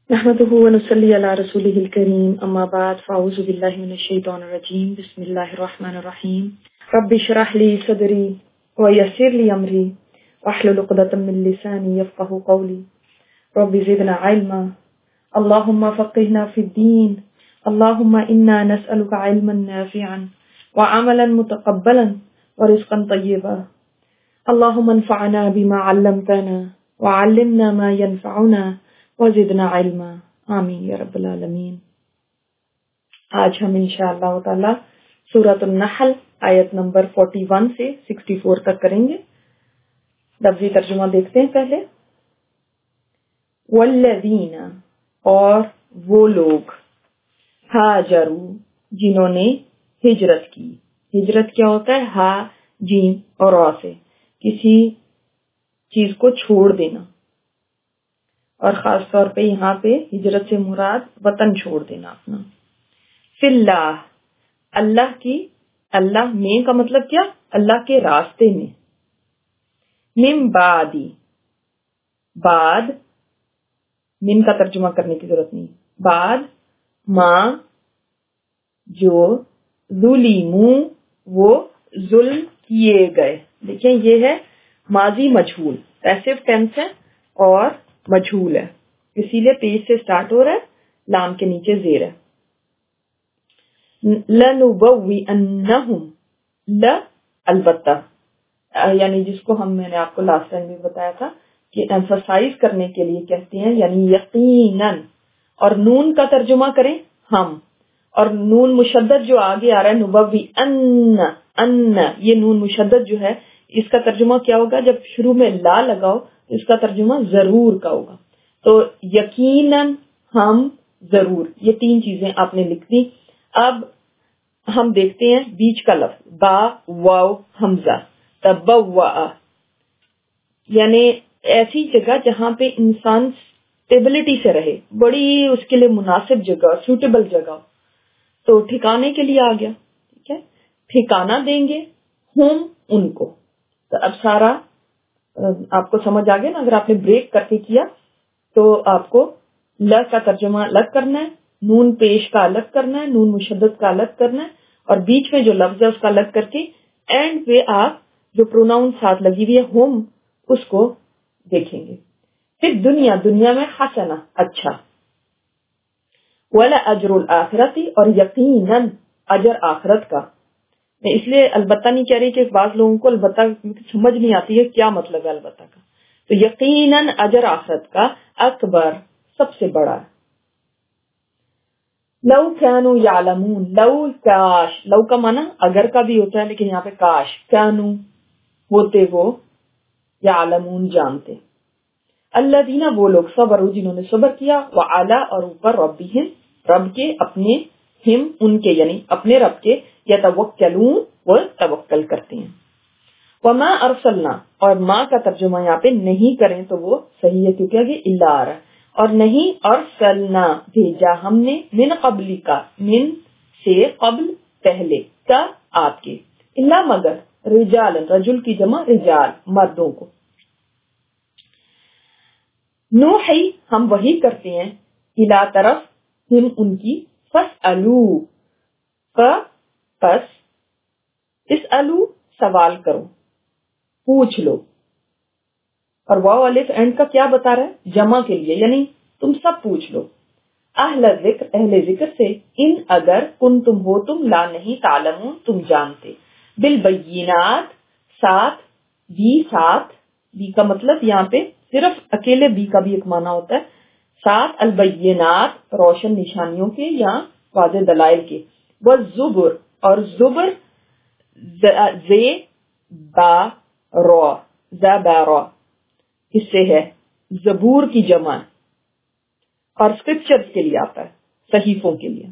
نحمده ونصلي على رسوله الكريم اما بعد فاعوذ بالله من الشيطان الرجيم بسم الله الرحمن الرحيم رب اشرح لي صدري ويسر لي امري واحلل عقدة من لساني يفقهوا قولي رب زدنا علما اللهم فقهنا في الدين اللهم انا نسألك علما نافعا وعملا متقبلا ورزقا طيبا اللهم انفعنا بما علمتنا وعلمنا ما ينفعنا وزدنا علما آمین یا رب العالمین۔ آج ہم انشاءاللہ تعالی سورۃ النحل آیت نمبر 41 سے 64 تک کریں گے۔ لفظی ترجمہ دیکھتے ہیں پہلے۔ والذین، اور وہ لوگ، ہاجروا، جنہوں نے ہجرت کی۔ ہجرت کیا ہوتا ہے؟ ہا جیم اور را سے کسی چیز کو چھوڑ دینا، اور خاص طور پہ یہاں پہ ہجرت سے مراد وطن چھوڑ دینا اپنا۔ فی اللہ، اللہ کی، اللہ میں کا مطلب کیا؟ اللہ کے راستے میں۔ من بعدی، بعد، من کا ترجمہ کرنے کی ضرورت نہیں، بعد ما جو ظلموا، وہ ظلم کیے گئے۔ دیکھیں یہ ہے ماضی مجہول، پیسو ٹینس ہے اور مجہول ہے، اسی لیے پیش سے سٹارٹ ہو رہا ہے، لام کے نیچے زیر ہے۔ لَنُبَوِّئَنَّهُمْ، البتہ، یعنی جس کو میں نے آپ کو لاسٹ ٹائم بھی بتایا تھا کہ ایمفسائز کرنے کے لیے کہتے ہیں، یعنی یقیناً، اور نون کا ترجمہ کریں ہم، اور نون مشدد جو آگے آ رہا ہے نُبَوِّئَنَّ، ان، یہ نون مشدد جو ہے اس کا ترجمہ کیا ہوگا؟ جب شروع میں لا لگاؤ اس کا ترجمہ ضرور کا ہوگا۔ تو یقیناً، ہم، ضرور، یہ تین چیزیں آپ نے لکھ دی۔ اب ہم دیکھتے ہیں بیچ کا لفظ، با واو حمزہ، تبوّأ، یعنی ایسی جگہ جہاں پہ انسان اسٹیبلٹی سے رہے، بڑی اس کے لیے مناسب جگہ، سوٹیبل جگہ، تو ٹھکانے کے لیے آ گیا، ٹھیک ہے، ٹھکانہ دیں گے ہم ان کو۔ تو اب سارا آپ کو سمجھ آ گیا نا؟ اگر آپ نے بریک کر کے کیا تو آپ کو ل کا ترجمہ الگ کرنا ہے، نون پیش کا الگ کرنا ہے، نون مشدد کا الگ کرنا ہے، اور بیچ میں جو لفظ ہے اس کا الگ کر کے اینڈ پہ آپ جو پروناؤن ساتھ لگی ہوئی ہے ہم، اس کو دیکھیں گے۔ پھر دنیا، دنیا میں حسنہ، اچھا، وَلَأَجْرُ الْآخِرَةِ، اور یقیناً اجر آخرت کا۔ میں اس لیے البتہ نہیں کہہ رہی کہ بعض لوگوں کو البتہ سمجھ نہیں آتی ہے کیا مطلب ہے البتہ کا، تو یقیناً اجر آخرت کا اکبر، سب سے بڑا ہے۔ لو کانوا یعلمون، لو، کاش، لو کا معنی اگر کا بھی ہوتا ہے لیکن یہاں پہ کاش، کانوا ہوتے وہ، یعلمون جانتے۔ الذین، وہ لوگ، صبروا، جنہوں نے صبر کیا، وعلی، اور اوپر، ربہم، رب کے، اپنے، ہم، ان کے، یعنی اپنے رب کے، یتوکلون، وہ توکل کرتے ہیں۔ وما ارسلنا، اور ما کا ترجمہ یہاں پہ نہیں کریں تو وہ صحیح ہے کیونکہ آگے الا آ رہا ہے، اور نہیں ارسلنا، بھیجا ہم نے، من قبل کا، من سے، قبل پہلے، کا آپ کے، الا مگر، رجال، رجل کی جمع رجال، مردوں کو، نوحی، ہم وحی کرتے ہیں، الا طرف، ہم ان کی، فاسألو، پس، اسألو، سوال کرو، پوچھ لو، اور واو الف اینڈ کا کیا بتا رہا ہے؟ جمع کے لیے، یعنی تم سب پوچھ لو، اہل ذکر، اہل ذکر سے، ان اگر، کن تم ہو تم، لا نہیں، تعلمون، تم جانتے، بالبینات، ساتھ، بھی کا مطلب یہاں پہ صرف اکیلے بھی کا بھی ایک معنی ہوتا ہے، ساتھ، البینات، روشن نشانیوں کے یا واضح دلائل کے، والزبر، اور زبر، زے با رو، زبارا، اس سے ہے زبور کی جمع، اور اسکرپچرز کے لیے آتا ہے، صحیفوں کے لیے،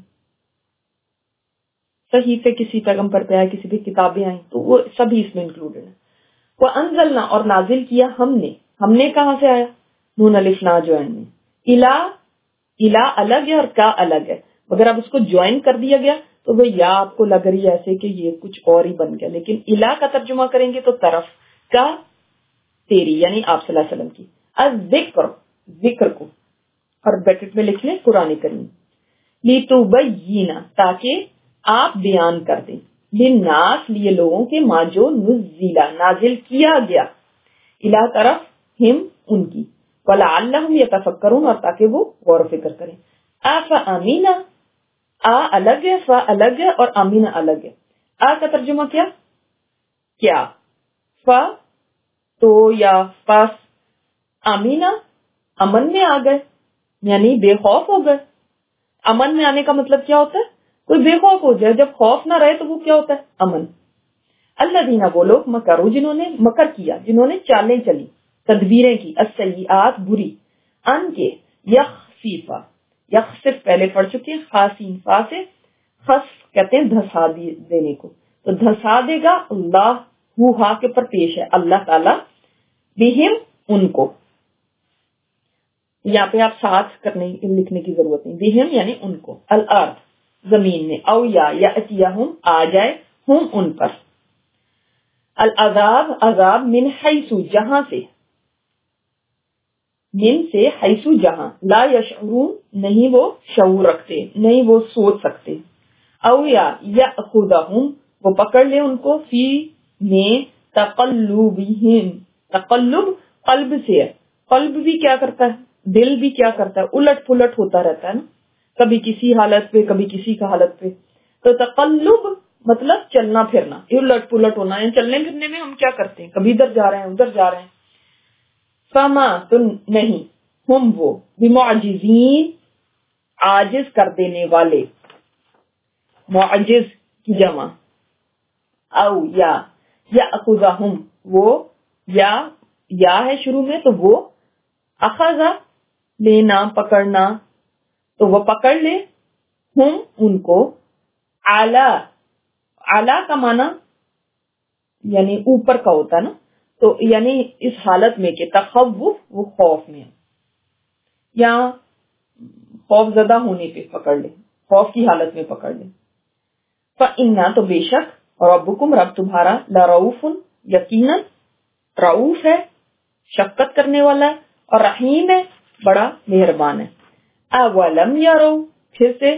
صحیفے کسی پیغمبر پہ آئے، کسی بھی کتابیں آئیں تو وہ سبھی اس میں انکلوڈڈ ہیں۔ وَأَنزَلْنَا، اور نازل کیا ہم نے کہاں سے آیا؟ نون الف نا جوائن میں، الہ الگ ہے اور کا الگ ہے، مگر اب اس کو جوائن کر دیا گیا تو وہ یا آپ کو لگ رہی ہے ایسے کہ یہ کچھ اور ہی بن گیا، لیکن الہ کا ترجمہ کریں گے تو طرف، کا تیری، یعنی آپ صلی اللہ علیہ وسلم کی، الذکر، ذکر کو، اور بریکٹ میں لکھ لیں قرآن کریم، لِتُبَيِّنَ تاکہ آپ بیان کر دیں، لِلنَّاسِ لیے لوگوں کے، ما جو نزل نازل کیا گیا، الہ طرف ہم ان کی، وَلَعَلَّهُمْ يَتَفَكَّرُونَ اور تاکہ وہ غور و فکر کریں۔ أَفَأَمِنَ الگ ہے، فا الگ ہے اور امین الگ ہے۔ کا ترجمہ کیا، فا تو یا پاس، امینا امن میں آ گئے یعنی بے خوف ہو گئے۔ امن میں آنے کا مطلب کیا ہوتا ہے؟ کوئی بے خوف ہو جائے، جب خوف نہ رہے تو وہ کیا ہوتا ہے؟ امن۔ الذین وہ لوگ مکروا جنہوں نے مکر کیا، جنہوں نے چالیں چلی، تدبیریں کی، السیئات بری، ان کے یخسیفا، یخسف پہلے پڑھ چکے ہیں، خاسین فا سے، خسف کہتے ہیں دھسا دینے کو، تو دھسا دے گا اللہ، ہو ہا کے پر پیش ہے اللہ تعالی، بہم ان کو، یہاں پہ آپ ساتھ لکھنے کی ضرورت نہیں، بہم یعنی ان کو، الارض زمین میں، او یا اتیہم آ جائے، ہم ان پر، العذاب عذاب، من حیث جہاں سے، من سے، حیث جہاں، لا یشعرون نہیں وہ شعور رکھتے، نہیں وہ سوچ سکتے، او یا یأخذہم وہ پکڑ لے ان کو، فی میں تقلبہم، تقلب قلب سے ہے، قلب بھی کیا کرتا ہے، دل بھی کیا کرتا ہے، الٹ پلٹ ہوتا رہتا ہے نا، کبھی کسی حالت پہ کبھی کسی کا حالت پہ، تو تقلب مطلب چلنا پھرنا، الٹ پلٹ ہونا، یعنی چلنے پھرنے میں ہم کیا کرتے ہیں، کبھی ادھر جا رہے ہیں ادھر جا رہے ہیں، فما تو نہیں، ہم وہ، بمعجزین عاجز کر دینے والے، معجز کی جمع، او یا یأخذہم وہ، یا ہے شروع میں تو وہ، اخذ لینا پکڑنا، تو وہ پکڑ لے، ہم ان کو، اعلی کا معنی یعنی اوپر کا ہوتا ہے نا، تو یعنی اس حالت میں کہ تخوف وہ خوف میں، یا خوف زدہ ہونے پہ پکڑ لے، خوف کی حالت میں پکڑ لے، فَإِنَّا تو بے شک، ربکم رب تمہارا، لرؤوف یقیناً رؤوف ہے، شفقت کرنے والا ہے، اور رحیم ہے، بڑا مہربان ہے۔ اولم یرو پھر سے،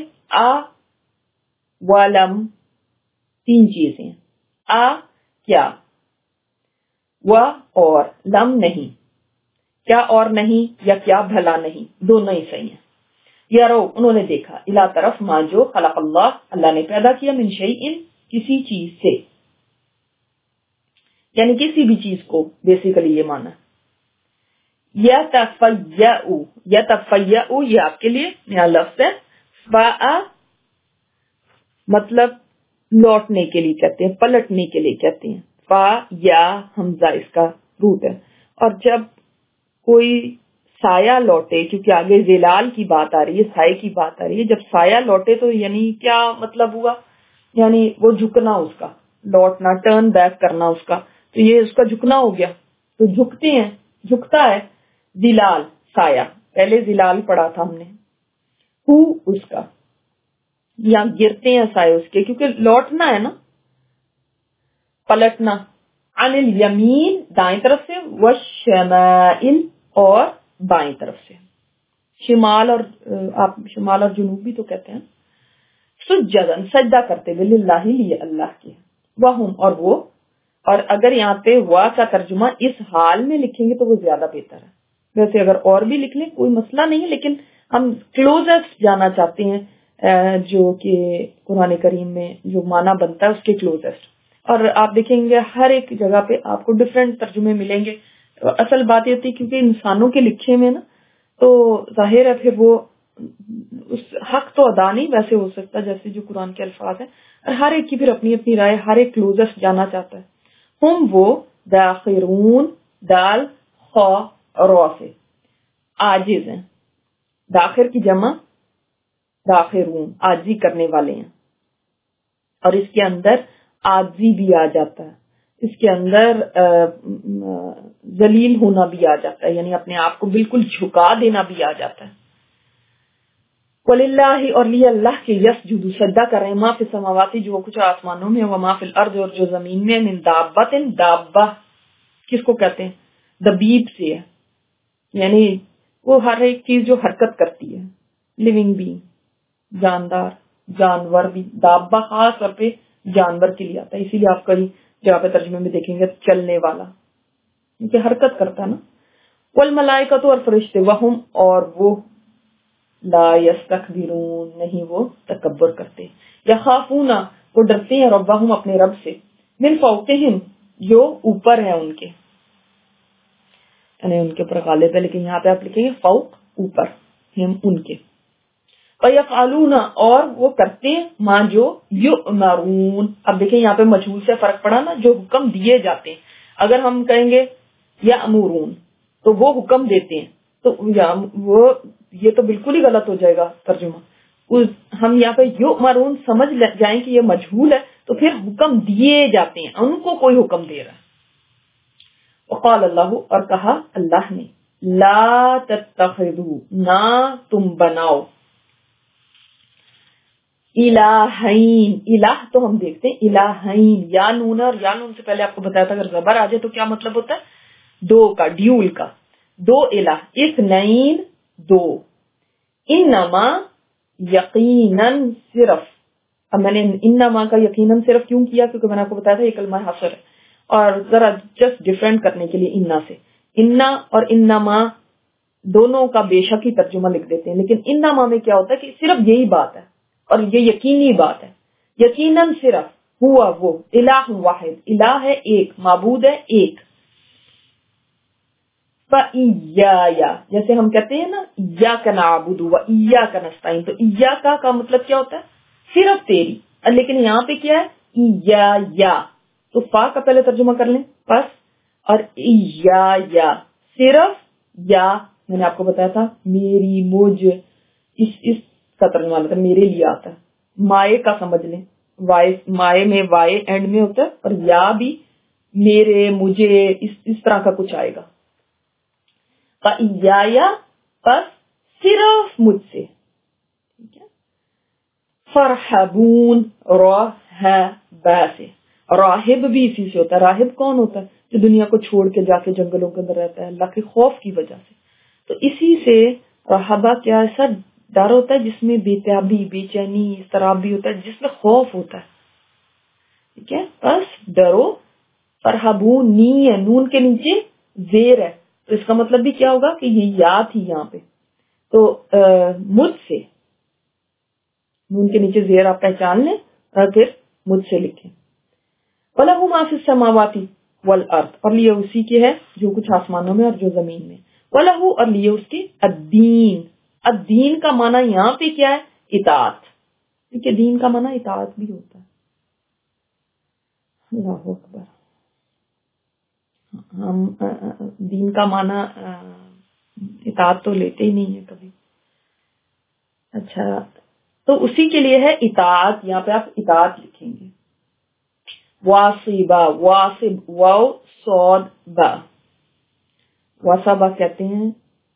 ولم تین چیزیں، کیا، و اور، لم نہیں، کیا اور نہیں یا کیا بھلا نہیں، دونوں ہی صحیح ہیں۔ یرو انہوں نے دیکھا، الا طرف، ما جو، خلق اللہ نے پیدا کیا، من شیء کسی چیز سے، یعنی کسی بھی چیز کو، بیسیکلی یہ مانا، یتفیأ یہ آپ کے لیے نیا لفظ ہے، فاء مطلب لوٹنے کے لیے کہتے ہیں، پلٹنے کے لیے کہتے ہیں، فا یا حمزہ اس کا روٹ ہے، اور جب کوئی سایہ لوٹے، کیونکہ آگے زلال کی بات آ رہی ہے، سائے کی بات آ رہی ہے، جب سایہ لوٹے تو یعنی کیا مطلب ہوا، یعنی وہ جھکنا، اس کا لوٹنا، ٹرن بیک کرنا اس کا، تو یہ اس کا جھکنا ہو گیا، تو جھکتے ہیں، جھکتا ہے، زلال سایہ، پہلے زلال پڑھا تھا ہم نے، ہو اس کا، یا گرتے ہیں سائے اس کے، کیونکہ لوٹنا ہے نا، پلٹنا، عن الیمین دائیں طرف سے، والشمائل اور بائیں طرف سے، شمال اور آپ شمال اور جنوب بھی تو کہتے ہیں، سجدن سجدہ کرتے ہوئے، للہ لیے اللہ کے، وہم اور وہ، اور اگر یہاں پہ وا کا ترجمہ اس حال میں لکھیں گے تو وہ زیادہ بہتر ہے، ویسے اگر اور بھی لکھ لیں کوئی مسئلہ نہیں، لیکن ہم کلوزسٹ جانا چاہتے ہیں، جو کہ قرآن کریم میں جو معنی بنتا ہے اس کے کلوزسٹ، اور آپ دیکھیں گے ہر ایک جگہ پہ آپ کو ڈفرینٹ ترجمے ملیں گے، اصل بات یہ ہوتی ہے کیونکہ انسانوں کے لکھے میں نا، تو ظاہر ہے پھر وہ اس حق تو ادا نہیں ویسے ہو سکتا جیسے جو قرآن کے الفاظ ہیں، اور ہر ایک کی پھر اپنی اپنی رائے، ہر ایک کلوزسٹ جانا چاہتا ہے۔ ہم وہ داخرون دال خا رو سے عاجز ہیں، داخر کی جمع داخرون عاجزی کرنے والے ہیں، اور اس کے اندر عاجزی بھی آ جاتا ہے، اس کے اندر ذلیل ہونا بھی آ جاتا ہے، یعنی اپنے آپ کو بالکل جھکا دینا بھی آ جاتا ہے۔ وَلِلَّهِ اور لیے اللہ کے، یسجد سجدہ کر رہے ہیں، ما فی السماوات جو کچھ آسمانوں میں، وما فی الارض اور جو زمین میں، من دابۃ دابہ کس کو کہتے ہیں؟ دبیب سے ہے، یعنی وہ ہر ایک چیز جو حرکت کرتی ہے، لیونگ بینگ، جاندار، جانور بھی، دابہ خاص طور پہ جانور کے لیے آتا ہے، اسی لیے آپ کئی جگہ پہ ترجمے میں دیکھیں گے چلنے والا، کیونکہ حرکت کرتا ہے نا. والملائکۃ اور فرشتے، وہم اور وہ، لا یستکبرون نہیں وہ تکبر کرتے، یخافون وہ ڈرتے ہیں، ربہم اپنے رب سے، من فوقہم جو اوپر ہے ان کے، یعنی ان کے اوپر غالب ہے، لیکن یہاں پہ آپ لکھیں گے فوق اوپر، ہم ان کے. وَيَفْعَلُونَ اور وہ کرتے ہیں، ماں جو یؤمرون. اب دیکھیں یہاں پہ مجہول سے فرق پڑا نا، جو حکم دیے جاتے ہیں. اگر ہم کہیں گے یأمرون تو وہ حکم دیتے ہیں، تو وہ یہ تو بالکل ہی غلط ہو جائے گا ترجمہ. ہم یہاں پہ یؤمرون سمجھ جائیں کہ یہ مجہول ہے، تو پھر حکم دیے جاتے ہیں، ان کو کوئی حکم دے رہا ہے. وقال اللہ اور کہا اللہ نے، لا تتخذوا نہ تم بناؤ، الہین، الہ تو ہم دیکھتے ہیں الہین، یا نون اور یا نون سے پہلے آپ کو بتایا تھا اگر زبر آ جائے تو کیا مطلب ہوتا ہے؟ دو کا، ڈیول کا، دو الہ، اثنین دو، انما یقیناً صرف. اب میں نے انما کا یقیناً صرف کیوں کیا؟ کیونکہ میں نے آپ کو بتایا تھا یہ کلمہ حصر ہے، اور ذرا جسٹ ڈیفرنٹ کرنے کے لیے انا سے، انا اور انما دونوں کا بے شک ہی ترجمہ لکھ دیتے ہیں، لیکن انما میں کیا ہوتا ہے کہ صرف یہی بات ہے اور یہ یقینی بات ہے. یقیناً صرف ہوا وہ الہ واحد، الہ ہے ایک، معبود ہے ایک. فَإِيَّايَ جیسے ہم کہتے ہیں نا إِيَّاكَ نَعْبُدُ وَإِيَّاكَ نَسْتَعِينُ، تو إِيَّاكَ کا مطلب کیا ہوتا ہے؟ صرف تیری. لیکن یہاں پہ کیا ہے؟ إِيَّايَ، تو فا کا پہلے ترجمہ کر لیں بس، اور إِيَّايَ صرف، یا میں نے آپ کو بتایا تھا میری، مجھ، اس کا ترجمہ ہوتا ہے میرے لیے آتا ہے. مائے کا سمجھ لیں، وائے، مائے میں وائے اینڈ میں ہوتا ہے، اور یا بھی میرے، مجھے، اس طرح کا کچھ آئے گا. فَإِيَّايَ بس صرف مجھ سے. ٹھیک ہے. فَارْحَبُونَ راہب سے، راہب بھی اسی سے ہوتا ہے. راہب کون ہوتا ہے؟ جو دنیا کو چھوڑ کے جا کے جنگلوں کے اندر رہتا ہے اللہ کے خوف کی وجہ سے. تو اسی سے راہبہ کیا ایسا ڈر ہوتا ہے جس میں بے تابی، بے چینی، اضطراب بھی ہوتا ہے، جس میں خوف ہوتا ہے. ٹھیک ہے. بس ڈرو. فرحبون، نی ہے، نون کے نیچے زیر ہے، تو اس کا مطلب بھی کیا ہوگا کہ یہ یا تھی یہاں پہ، تو مجھ سے، نون کے نیچے زیر آپ پہچان لیں اور پھر مجھ سے لکھیں. وَلَهُ مَا فِي السَّمَاوَاتِ وَالْأَرْضِ اور لیے اسی کے ہے جو کچھ آسمانوں میں اور جو زمین میں. وَلَهُ اور لیے اس کی الدین. الدین کا معنی یہاں پہ کیا ہے؟ اطاعت، کیونکہ دین کا معنی اطاعت بھی ہوتا ہے. اللہ اکبر. ہم دین کا معنی اطاعت تو لیتے ہی نہیں ہے کبھی. اچھا، تو اسی کے لیے ہے اطاعت، یہاں پہ آپ اطاعت لکھیں گے. واصبہ، واصب، واو صاد با، واصبہ کہتے ہیں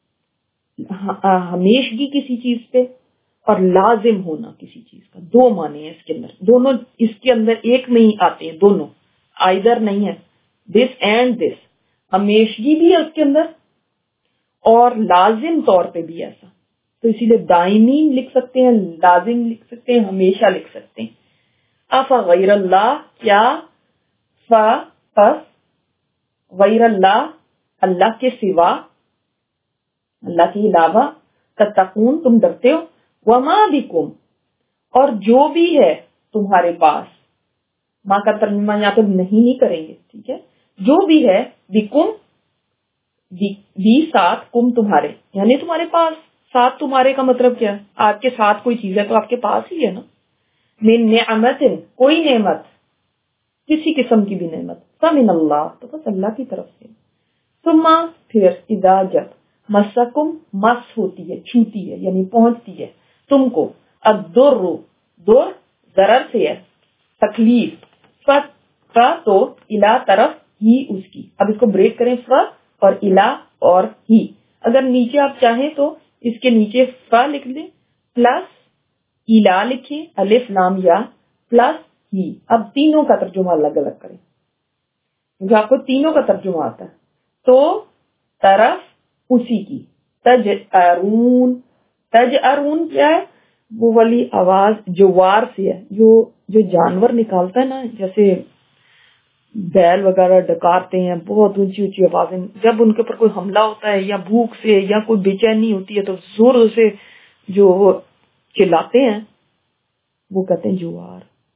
ہمیشگی کسی چیز پہ اور لازم ہونا کسی چیز کا. دو معنی ہیں اس کے اندر، دونوں اس کے اندر ایک میں ہی آتے ہیں، دونوں آئدر نہیں ہے. دس اینڈ دس، ہمیشگی بھی ہے اس کے اندر اور لازم طور پہ بھی ایسا. تو اسی لیے دائمی لکھ سکتے ہیں، لازم لکھ سکتے ہیں، ہمیشہ لکھ سکتے ہیں. غیر اللہ کیا، پس غیر اللہ اللہ کے سوا، اللہ کے علاوہ، تتقون تم ڈرتے ہو، وما بکم اور جو بھی ہے تمہارے پاس. ماں کا ترجمہ یہاں پہ نہیں کریں گے، ٹھیک ہے. جو بھی ہے، بکم بھی ساتھ، کم تمہارے، یعنی تمہارے پاس. ساتھ تمہارے کا مطلب کیا ہے؟ آپ کے ساتھ کوئی چیز ہے تو آپ کے پاس ہی ہے نا. من نعمت کوئی نعمت، کسی قسم کی بھی نعمت، فمن اللہ تو بس اللہ کی طرف سے. ثم پھر اذا جب مسکم مس ہوتی ہے، چھوتی ہے یعنی پہنچتی ہے تم کو، الضر در ضرر سے ہے، تکلیف، تو الا طرف ہی اس کی. اب اس کو بریک کریں، ف اور الا اور ہی. اگر نیچے آپ چاہیں تو اس کے نیچے ف لکھ دیں پلس الا لکھیں، الف لام یا پلس ہی. اب تینوں کا ترجمہ الگ الگ کریں کیونکہ آپ کو تینوں کا ترجمہ آتا ہے. تو طرف اسی کی، تجأرون، تجأرون کیا ہے؟ وہ والی آواز جوار سے ہے، جو جانور نکالتا ہے نا، جیسے بیل وغیرہ ڈکارتے ہیں، بہت اونچی اونچی آوازیں، جب ان کے اوپر کوئی حملہ ہوتا ہے یا بھوک سے یا کوئی بے چینی ہوتی ہے تو زور سے جو وہ چلاتے ہیں وہ کہتے ہیں جوار.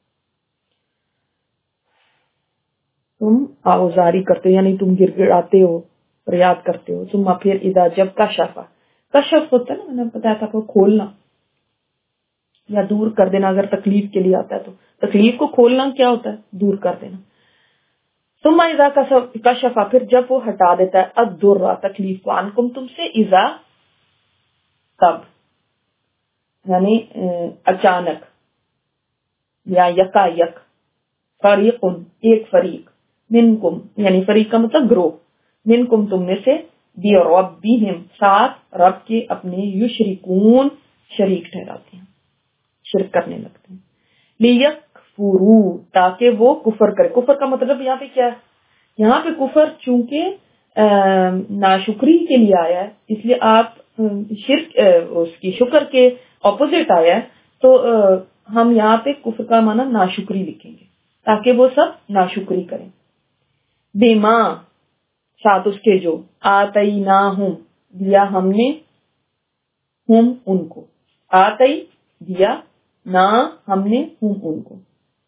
تم آوازاری کرتے ہو یعنی تم گر گڑاتے ہو، فریاد کرتے ہو. تم پھر اذا جب کشف، کشف ہوتا ہے نا، میں نے بتایا تھا کو کھولنا یا دور کر دینا. اگر تکلیف کے لیے آتا ہے تو تکلیف کو کھولنا کیا ہوتا ہے؟ دور کر دینا. ثم اذا کشف، پھر جب وہ ہٹا دیتا ہے الضر، تکلیف کو، عنکم، تم سے، اذا، تب، یعنی اچانک یا یکا یک، فریق، ایک فریق، منکم، یعنی فریق کا مطلب گروہ، منکم، تم میں سے، بربہم، ساتھ رب کے اپنے، یشرکون، شریک ٹھہراتے ہیں، شرک کرنے لگتے ہیں. لیکفروا، تاکہ وہ کفر کرے. کفر کا مطلب یہاں پہ کیا ہے؟ یہاں پہ کفر چونکہ ناشکری کے لیے آیا ہے، اس لیے آپ شرک اس کی شکر کے اپوزٹ آیا ہے، تو ہم یہاں پہ کفر کا معنی ناشکری لکھیں گے تاکہ وہ سب ناشکری کریں. بیما، ساتھ اس کے، جو آتیناہم، دیا ہم نے، ہم ان کو، آتی دیا، نہ ہم نے، ہم ان کو.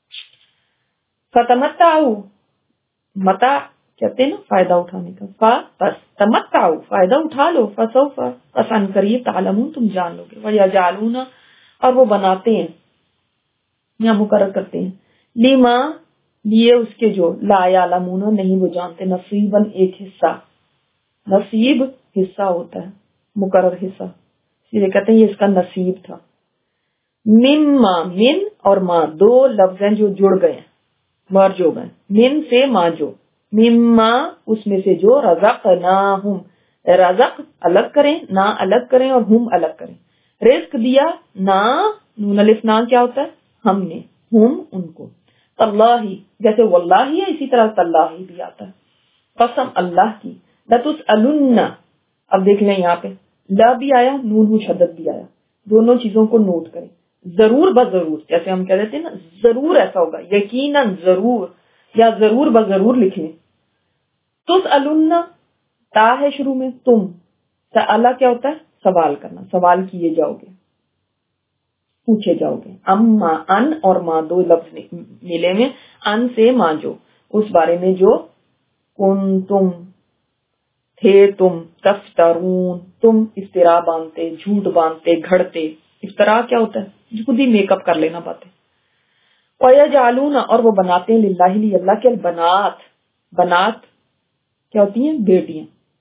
فتمتعوا، متاع کہتے ہیں نا فائدہ اٹھانے کا، بس تمتعوا، فائدہ اٹھا لو، فسوف، پس ان قریب، تعلمون، تم جان لو گے. ویجعلون، اور وہ بناتے ہیں یا مقرر کرتے ہیں، لما، لیے اس کے، جو لا یعلمون، نہیں وہ جانتے، نصیباً، ایک حصہ. نصیب حصہ ہوتا ہے، مقرر حصہ، اس لیے کہتے ہیں یہ اس کا نصیب تھا. مما، من اور ما، دو لفظ ہیں جو جڑ گئے، مرج ہو گئے. من سے ما، جو، مما اس میں سے، جو، رزقناہم، رزق الگ کریں، نہ الگ کریں، اور ہم الگ کریں. رزق دیا، نہ، نون الف نا کیا ہوتا ہے؟ ہم نے، ہم ان کو. اللہ، جیسے واللہ ہے اسی طرح تاللہ بھی آتا ہے، قسم اللہ کی. لتسألن، اب دیکھ لیں یہاں پہ لا بھی آیا، نون مشدد بھی آیا، دونوں چیزوں کو نوٹ کریں. ضرور بضرور، جیسے ہم کہہ دیتے ہیں نا ضرور ایسا ہوگا، یقیناً، ضرور، یا ضرور بضرور لکھ لیں. تسألن، تا ہے شروع میں، تم، سألہ کیا ہوتا ہے؟ سوال کرنا، سوال کیے جاؤ گے، پوچھے جاؤ گے. اما، ان اور ما، دو لفظ ملے میں، ان سے ما، جو، اس بارے میں جو، کنتم، تھے تم، تفترون، تم افترا باندھتے، جھوٹ باندھتے، گھڑتے. افترا کیا ہوتا ہے؟ خود ہی میک اپ کر لینا باتیں. وَيَجْعَلُونَ، اور وہ بناتے ہیں، للہ، لی اللہ کے، البنات، بنات کیا ہوتی ہیں؟ بیٹیاں.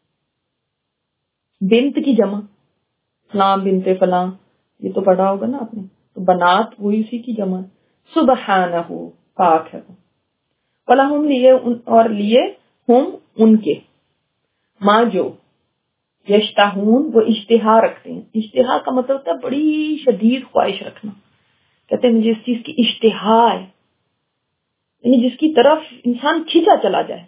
بنت کی جمع، فلاں بنت فلاں، یہ تو پڑھا ہوگا نا آپ نے. تو بنات وہی اسی کی جمع. سبحانہ، پاک ہے وہ. وَلَهُمْ، لیے، اور لیے، ہم ان کے، ماں جو، یشتہون، وہ اشتہا رکھتے ہیں. اشتہا کا مطلب ہوتا ہے بڑی شدید خواہش رکھنا. کہتے ہیں جس چیز کی اشتہا ہے، یعنی جس کی طرف انسان کھینچا چلا جائے،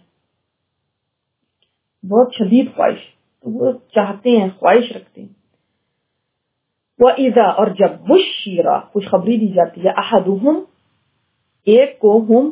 بہت شدید خواہش، تو وہ چاہتے ہیں، خواہش رکھتے ہیں. وَإِذَا، اور جب، بُشِّرَ، خوشخبری دی جاتی ہے، أَحَدُهُمْ، ایک کو، ہم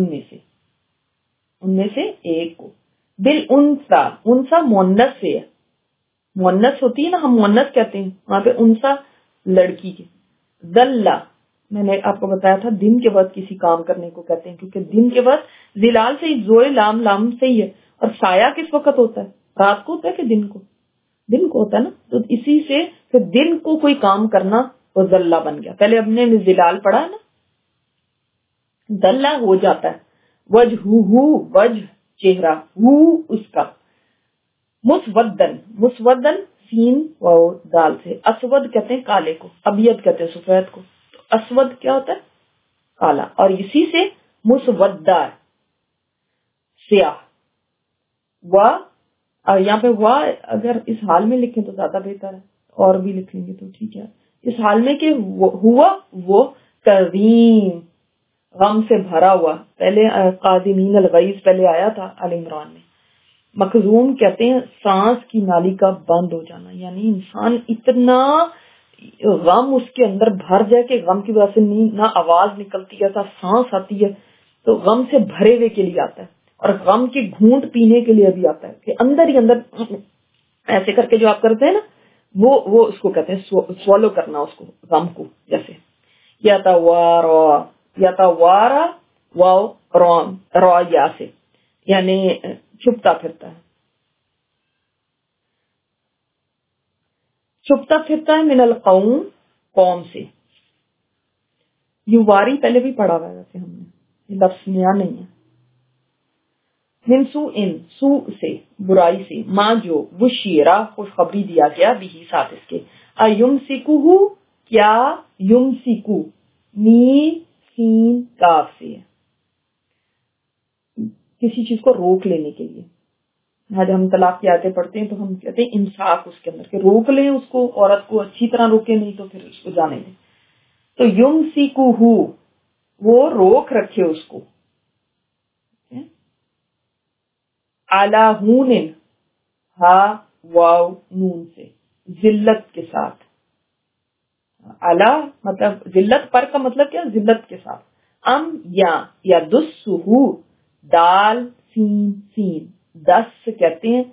ان میں سے ایک کو، بالانثى، انثى مؤنث سے ہے، مؤنث ہوتی ہے نا، ہم مؤنث کہتے ہیں، وہاں پہ انثى لڑکی کی. ذلّ، میں نے آپ کو بتایا تھا دن کے وقت کسی کام کرنے کو کہتے ہیں، کیونکہ دن کے وقت ذلال سے ہی، زوئے لام، لام سے ہی ہے. اور سایہ کس وقت ہوتا ہے؟ رات کو ہوتا ہے کہ دن کو؟ دن کو ہوتا ہے نا. تو اسی سے پھر دن کو کوئی کام کرنا وہ ذلّ بن گیا. پہلے ہم نے ذلال پڑھا ہے نا، ذلّ ہو جاتا ہے. وجہہ، وجہ چہرہ، ہو اس کا. مسودن، مسودن سین و دال سے. اسود کہتے ہیں کالے کو، ابیض کہتے ہیں سفید کو. تو اسود کیا ہوتا ہے؟ کالا. اور اسی سے مسودہ، سیاہ. اور یہاں پہ وا اگر اس حال میں لکھیں تو زیادہ بہتر ہے، اور بھی لکھ لیں گے تو ٹھیک ہے. اس حال میں کہ ہوا وہ کریم، غم سے بھرا ہوا. پہلے قاذمین الغیظ پہلے آیا تھا آل عمران میں، مخزوم کہتے ہیں سانس کی نالی کا بند ہو جانا، یعنی انسان اتنا غم اس کے اندر بھر جائے کہ غم کی وجہ سے نہ آواز نکلتی ہے نہ سانس آتی ہے، تو غم سے بھرے ہوئے کے لیے آتا ہے، اور غم کی گھونٹ پینے کے لیے بھی آتا ہے کہ اندر ہی اندر ایسے کر کے جو آپ کرتے ہیں نا، وہ اس کو کہتے ہیں سوالو کرنا اس کو، غم کو، جیسے یتوارا واو را یا سے، یعنی چھپتا پھرتا ہے، چھپتا پھرتا ہے من القوم، قوم سے. یواری پہلے بھی پڑھا ہوا ہے ویسے ہم نے، یہ لفظ نیا نہیں ہے. من سوء، سوء سے، برائی سے، ماں جو وہ شیرہ خوشخبری دیا گیا بھی ساتھ اس کے، ایمسکوہ، کیا یمسکو، میم سین کاف سے ہے، کسی چیز کو روک لینے کے لیے. جب ہم طلاق کی آیتیں پڑھتے ہیں تو ہم کہتے ہیں امساک اس کے اندر، کہ روک لیں اس کو، عورت کو اچھی طرح روکے، نہیں تو پھر اس کو جانے دیں. تو یمسکوہ، وہ روک رکھے اس کو، علی ہون، ہا واو نون سے، ذلت کے ساتھ. علی مطلب ذلت پر کا مطلب کیا، ذلت کے ساتھ. یا دسہ، دال سین سین، دس کہتے ہیں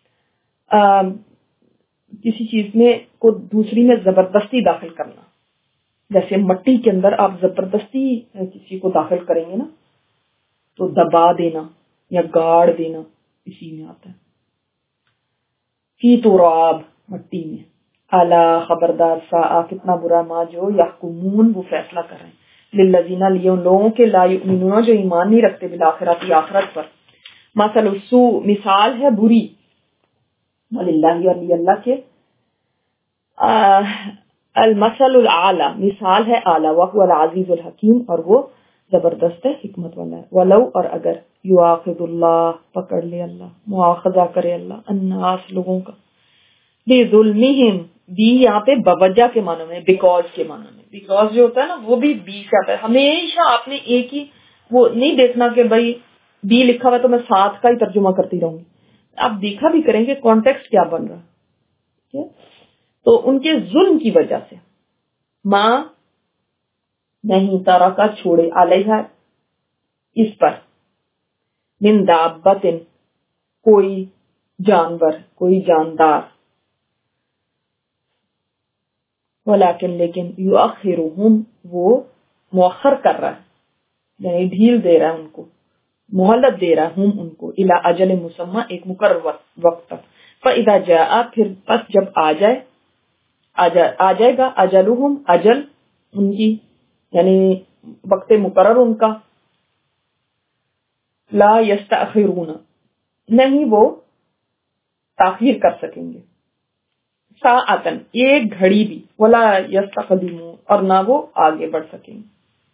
کسی چیز میں کو دوسری میں زبردستی داخل کرنا، جیسے مٹی کے اندر آپ زبردستی کسی کو داخل کریں گے نا تو دبا دینا یا گاڑ دینا، اسی میں آتا ہے. فی تراب، مٹی میں. الا خبردار، سا کتنا برا، ما جو یحکمون وہ فیصلہ کر رہے ہیں، للذین لیے ان لوگوں کے لا یؤمنون جو ایمان نہیں رکھتے بالآخرۃ آخرت پر. مثل السوء، مثال ہے بری، وللہ اور اللہ کے، المثل الاعلی، مثال ہے اعلی، وهو العزیز الحکیم، اور وہ زبردست ہے، حکمت والا ہے. ولو، اور اگر، یؤاخذ اللہ، پکڑ لے اللہ، مؤاخذہ کرے اللہ، الناس لوگوں کا، بظلمہم، بھی یہاں پہ بوجہ کے معنی میں، بیکاز کے معنی میں. بیکاز جو ہوتا ہے نا وہ بھی بی سے آتا ہے. ہمیشہ آپ نے ایک ہی وہ نہیں دیکھنا کہ بھائی بی لکھا ہوا تو میں ساتھ کا ہی ترجمہ کرتی رہوں گی. آپ دیکھا بھی کریں گے کانٹیکسٹ کیا بن رہا ہے. تو ان کے ظلم کی وجہ سے، ماں نہیں ترکا چھوڑے، علیہ اس پر، من دابت کوئی جانور، کوئی جاندار، ولیکن لیکن، یؤخرہم وہ مؤخر کر رہا ہے، یعنی ڈھیل دے رہا ہے ان کو، مہلت دے رہا ہے ہم ان کو، الی اجل مسمى ایک مقرر وقت تک. فاذا جاء پھر پس جب آ جائے گا، اجلہم اجل ان کی، یعنی وقت مقرر ان کا، لا یستأخرون نہیں وہ تاخیر کر سکیں گے، ساعتن ایک گھڑی بھی، ولا یستقدمون اور نہ وہ آگے بڑھ سکیں گے.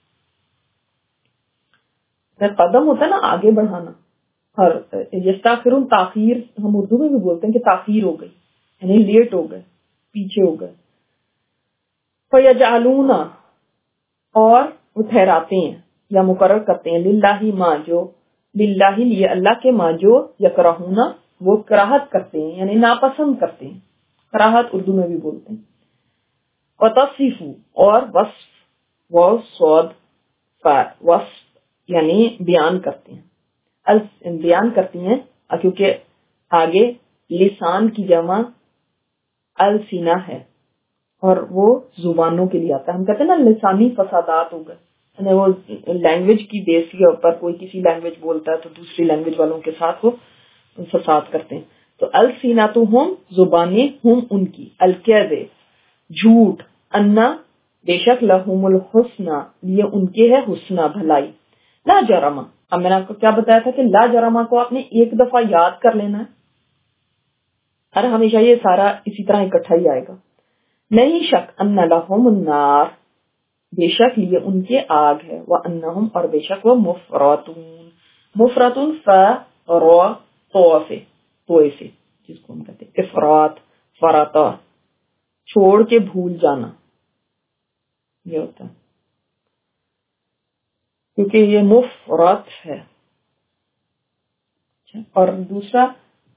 قدم ہوتا ہے نا آگے بڑھانا، اور یستاخرون تاخیر ہم اردو میں بھی بولتے ہیں کہ تاخیر ہو گئی، یعنی لیٹ ہو گئے، پیچھے ہو گئے. فیجعلون اور وہ ٹھہراتے ہیں یا مقرر کرتے ہیں، للہ ما جو، للہ لیے اللہ کے، ما جو یکرہون وہ کراہت کرتے ہیں، یعنی ناپسند کرتے ہیں، کراہت اردو میں بھی بولتے ہیں. وتصف اور وصف، و صاد وصف یعنی بیان کرتے ہیں، بیان کرتی ہیں، کیونکہ آگے لسان کی جمع السینہ ہے اور وہ زبانوں کے لیے آتا ہے. ہم کہتے ہیں نا لسانی فسادات ہو گئے، یعنی وہ لینگویج کی بیس کے اوپر کوئی کسی لینگویج بولتا ہے تو دوسری لینگویج والوں کے ساتھ وہ فساد کرتے ہیں. تو السیناتہم زبانیں، ہم ان کی، الکذب جھوٹ، انا بے شک، لہم الحسنى یہ ان کے ہے حسنہ بھلائی. لا جرم، اب میں نے آپ کو کیا بتایا تھا کہ لا جرم کو آپ نے ایک دفعہ یاد کر لینا ہے، اور ہمیشہ یہ سارا اسی طرح اکٹھا ہی آئے گا. نہیں شک، ان لہم النار بے شک یہ ان کے آگ ہے، وانہم اور بے شک وہ مفرطون، مفرطون توئے سے جس کو ہم کہتے ہیں افراط، فرطا چھوڑ کے بھول جانا یہ ہوتا ہے، کیونکہ یہ مفرط ہے. اور دوسرا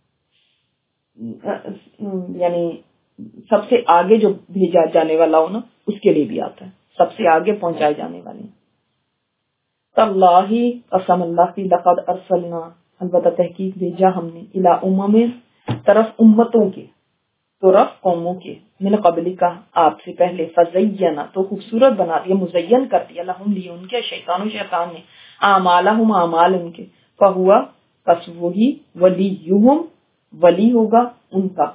یعنی سب سے آگے جو بھیجا جانے والا ہو نا اس کے لیے بھی آتا ہے، سب سے آگے پہنچائے جانے والے ہیں۔ تاللہ قسم اللہ کی، لقد ارسلنا البتہ تحقیق بھیجا ہم نے، الی امم طرف امتوں کے، طرف قوموں کے، من قبلی کا آپ سے پہلے، فزینا تو خوبصورت بنا دیا، مزین کر دیا، لہم لی ان کے، شیطان نے اعمالہم اعمال ان کے، فہوا پس وہی، ولیہم ولی ہوگا ان کا،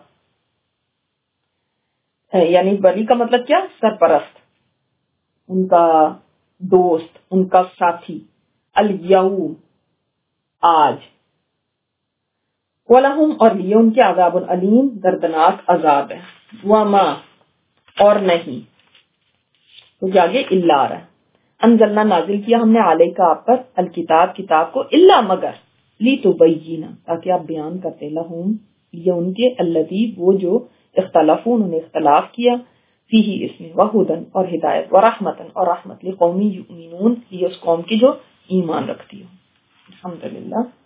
یعنی ولی کا مطلب کیا، سرپرست، ان کا دوست، ان کا ساتھی، الیوم آج، وَلَهُمْ اور لیے ان کے، عذاب العلیم دردناک عذاب ہے، وَمَا اور نہیں، تو آگے الا آ رہا ہے، انزلنا نازل کیا ہم نے علیک آپ پر، الکتاب کتاب کو، الا مگر، لِتُبَيِّنَ تاکہ آپ بیان کرتے، لہم یہ ان کے، الذی وہ جو، اختلافون انہوں نے اختلاف کیا، فیہ اس میں، وہدن اور ہدایت، ورحمتن اور رحمت، لقومی یؤمنون یہ اس قوم کی جو ایمان رکھتی ہو۔ الحمدللہ۔